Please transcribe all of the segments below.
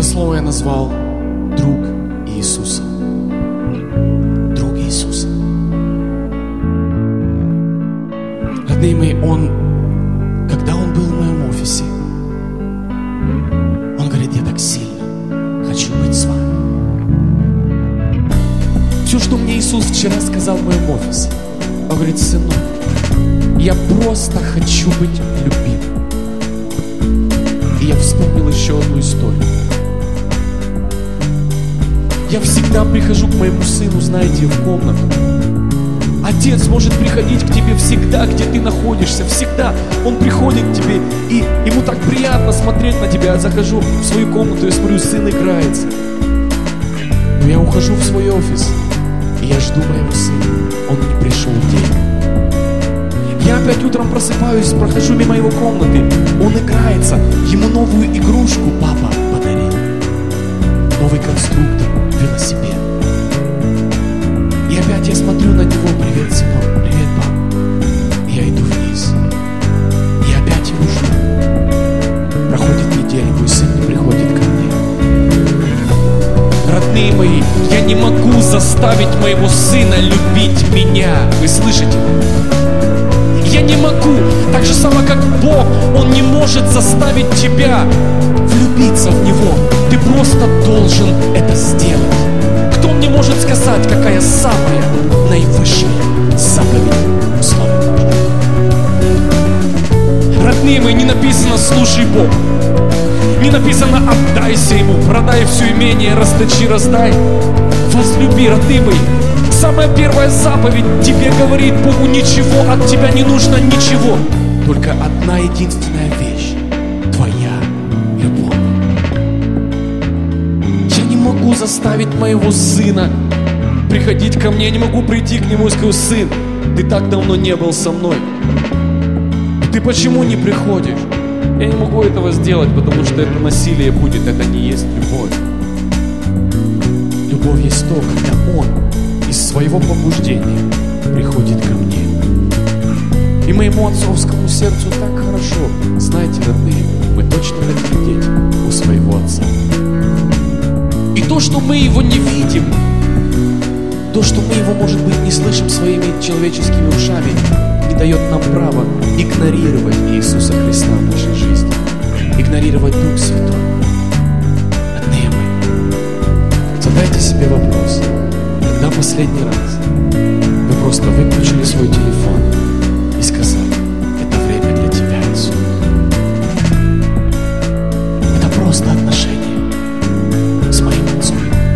Это слово я назвал друг Иисуса. Друг Иисуса. Родные мои, когда он был в моем офисе, он говорит: я так сильно хочу быть с вами. Все, что мне Иисус вчера сказал в моем офисе, он говорит: сынок, я просто хочу быть любимым. И я вспомнил еще одну историю. Я всегда прихожу к моему сыну, знаете, в комнату. Отец может приходить к тебе всегда, где ты находишься, всегда. Он приходит к тебе, и ему так приятно смотреть на тебя. Я захожу в свою комнату и смотрю, сын играется. Но я ухожу в свой офис, и я жду моего сына. Он не пришел в день. Я опять утром просыпаюсь, прохожу мимо его комнаты. Он играется, ему новую игрушку папа подарил. Новый конструктор, велосипед. И опять я смотрю на него: привет, сынок, привет, пап. И я иду вниз. И опять его жду. Проходит неделя, мой сын не приходит ко мне. Родные мои, я не могу заставить моего сына любить меня. Вы слышите? Я не могу. Так же самое, как Бог, Он не может заставить тебя влюбиться в Него. Ты просто должен это сделать. Кто мне может сказать, какая самая наивысшая заповедь в Слове Божьем? Родные мои, не написано «слушай Бога». Не написано «отдайся Ему, продай все имение, расточи, раздай». Возлюби, родные мои. Самая первая заповедь тебе говорит: Богу ничего от тебя не нужно, ничего. Только одна единственная вещь – твоя любовь. Я не могу заставить моего сына приходить ко мне. Я не могу прийти к нему и сказать: сын, ты так давно не был со мной. Ты почему не приходишь? Я не могу этого сделать, потому что это насилие будет, это не есть любовь. Любовь есть то, когда Он из своего побуждения приходит ко мне. И моему отцовскому сердцу так хорошо. Знаете, родные, мы точно такие дети у своего отца. И то, что мы его не видим, то, что мы его, может быть, не слышим своими человеческими ушами, не дает нам права игнорировать Иисуса Христа в нашей жизни, игнорировать Дух Святой. Родные мои, задайте себе вопрос: когда последний раз вы просто выключили свой телефон и сказали: это время для тебя, Иисус? Это просто отношение с моим Отцом.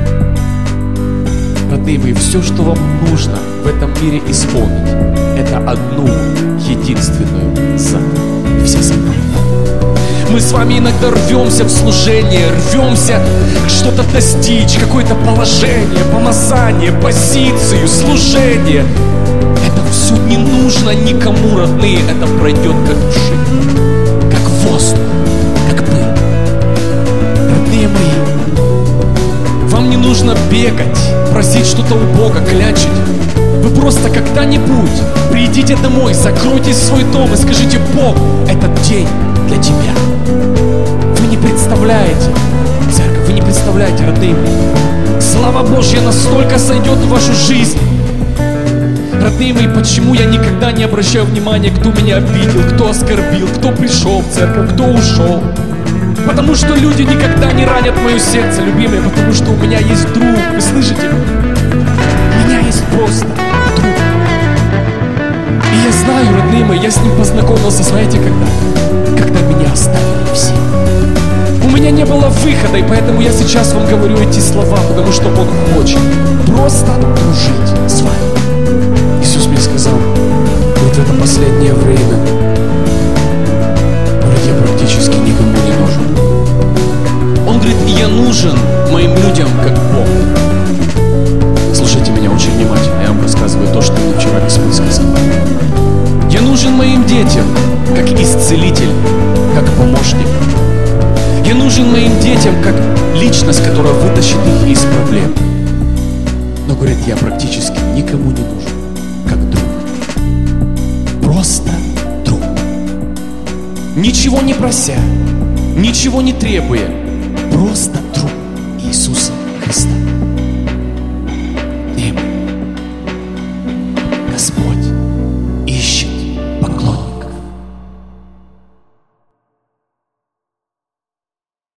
Родные мои, все, что вам нужно в этом мире исполнить, это одну единственную заповедь. И все заповеди. Мы с вами иногда рвемся в служение, рвемся что-то достичь, какое-то положение, помазание, позицию, служение. Это все не нужно никому, родные. Это пройдет как жизнь, как воздух, как пыль. Родные мои, вам не нужно бегать, просить что-то у Бога, клячить. Вы просто когда-нибудь придите домой, закройте свой дом и скажите: Бог, этот день для Тебя. Вы не представляете, церковь, вы не представляете, родные мои, слава Божья настолько сойдет в вашу жизнь. Родные мои, почему я никогда не обращаю внимания, кто меня обидел, кто оскорбил, кто пришел в церковь, кто ушел? Потому что люди никогда не ранят мое сердце, любимые, потому что у меня есть друг, вы слышите? У меня есть просто друг. И я знаю, родные мои, я с ним познакомился, знаете, когда меня оставили все. У меня не было выхода, и поэтому я сейчас вам говорю эти слова, потому что Бог хочет просто дружить с вами. Иисус мне сказал: вот в это последнее время, говорит, я практически никому не нужен. Он говорит: я нужен моим людям как Бог. Слушайте меня очень внимательно, я вам рассказываю то, что мне вчера Господь сказал. Я нужен моим детям как исцелитель, как помощник. Я нужен моим детям как личность, которая вытащит их из проблем. Но, говорит, я практически никому не нужен как друг. Просто друг. Ничего не прося, ничего не требуя, просто труп Иисуса